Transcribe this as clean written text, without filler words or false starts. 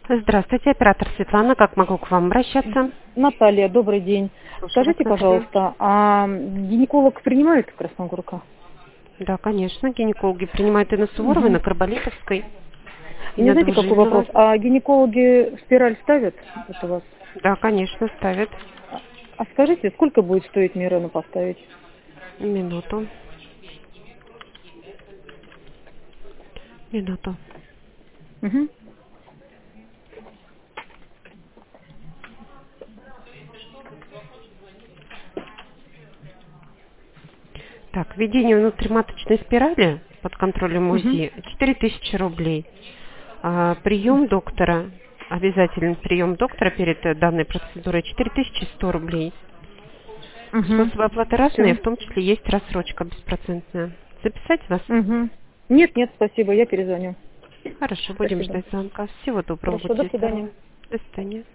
Здравствуйте, оператор Светлана. Как могу к вам обращаться? Наталья, добрый день. Слушаю вас, Скажите, Наталья. пожалуйста, а гинеколог принимает в Красногорка? Да, конечно, гинекологи принимают и на Суворовой, и Угу. на Карболитовской, и Мне на знаете, какой вопрос? Двужильного. А гинекологи спираль ставят вот у вас? Да, конечно, ставят. А скажите, сколько будет стоить Мирену поставить? Минуту, минуту. Угу. Так, введение внутриматочной спирали под контролем Угу. УЗИ 4000 рублей. Прием доктора, обязательный прием доктора перед данной процедурой 4100 рублей. Угу. Способы оплаты разные, Все. в том числе есть рассрочка беспроцентная. Записать вас? Угу. Нет, нет, спасибо, я перезвоню. Хорошо, будем Спасибо. ждать звонка. Всего доброго, Хорошо, до будьте здоровы. свидания. До свидания.